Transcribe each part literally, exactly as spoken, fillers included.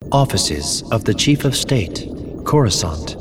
Offices of the Chief of State, Coruscant.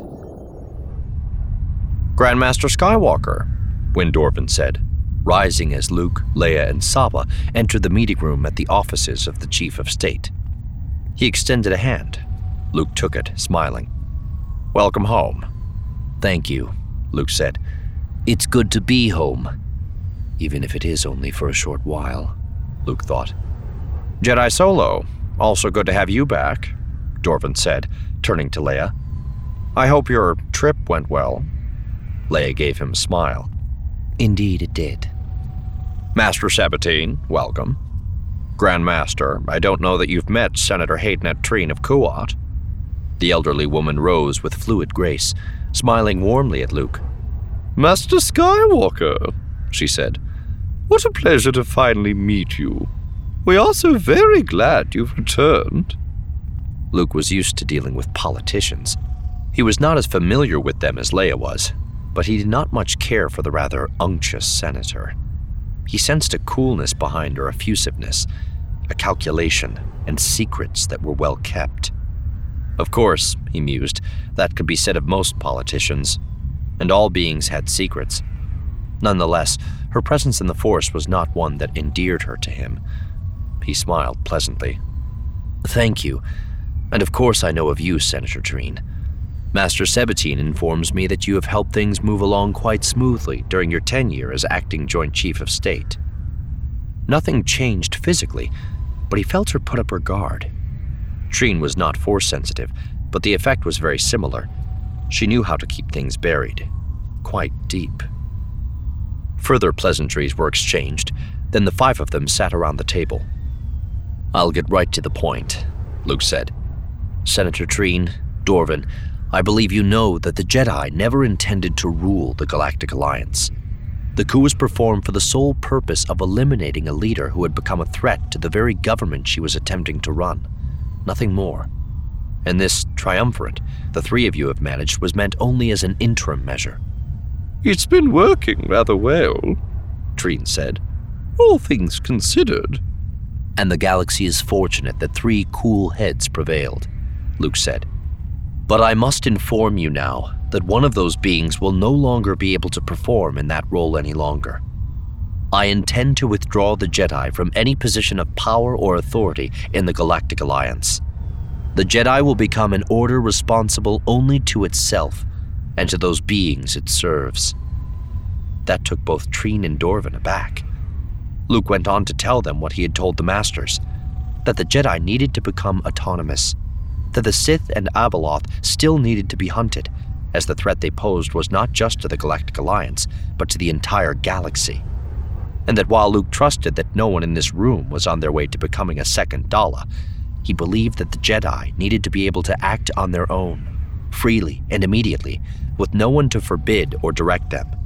Grandmaster Skywalker, Wynn Dorvin said, rising as Luke, Leia, and Saba entered the meeting room at the offices of the Chief of State. He extended a hand. Luke took it, smiling. "Welcome home." "Thank you," Luke said. "It's good to be home, even if it is only for a short while," Luke thought. "Jedi Solo, also good to have you back," Dorvin said, turning to Leia. "I hope your trip went well." Leia gave him a smile. "Indeed it did." "Master Sabbatine, welcome. Grandmaster, I don't know that you've met Senator Hayden Treen of Kuat." The elderly woman rose with fluid grace, smiling warmly at Luke. "Master Skywalker," she said, "what a pleasure to finally meet you. We are so very glad you've returned." Luke was used to dealing with politicians. He was not as familiar with them as Leia was, but he did not much care for the rather unctuous senator. He sensed a coolness behind her effusiveness, a calculation, and secrets that were well kept. Of course, he mused, that could be said of most politicians, and all beings had secrets. Nonetheless, her presence in the Force was not one that endeared her to him. He smiled pleasantly. "Thank you, and of course I know of you, Senator Treen. Master Sabbatine informs me that you have helped things move along quite smoothly during your tenure as acting Joint Chief of State." Nothing changed physically, but he felt her put up her guard. Treen was not Force-sensitive, but the effect was very similar. She knew how to keep things buried, quite deep. Further pleasantries were exchanged, then the five of them sat around the table. "I'll get right to the point," Luke said. "Senator Treen, Dorvin, I believe you know that the Jedi never intended to rule the Galactic Alliance. The coup was performed for the sole purpose of eliminating a leader who had become a threat to the very government she was attempting to run. Nothing more. And this triumvirate the three of you have managed was meant only as an interim measure." "It's been working rather well," Treen said, "all things considered." "And the galaxy is fortunate that three cool heads prevailed," Luke said. "But I must inform you now that one of those beings will no longer be able to perform in that role any longer. I intend to withdraw the Jedi from any position of power or authority in the Galactic Alliance. The Jedi will become an order responsible only to itself and to those beings it serves." That took both Treen and Dorvin aback. Luke went on to tell them what he had told the Masters, that the Jedi needed to become autonomous, that the Sith and Abeloth still needed to be hunted, as the threat they posed was not just to the Galactic Alliance, but to the entire galaxy. And that while Luke trusted that no one in this room was on their way to becoming a second Dala, he believed that the Jedi needed to be able to act on their own, freely and immediately, with no one to forbid or direct them.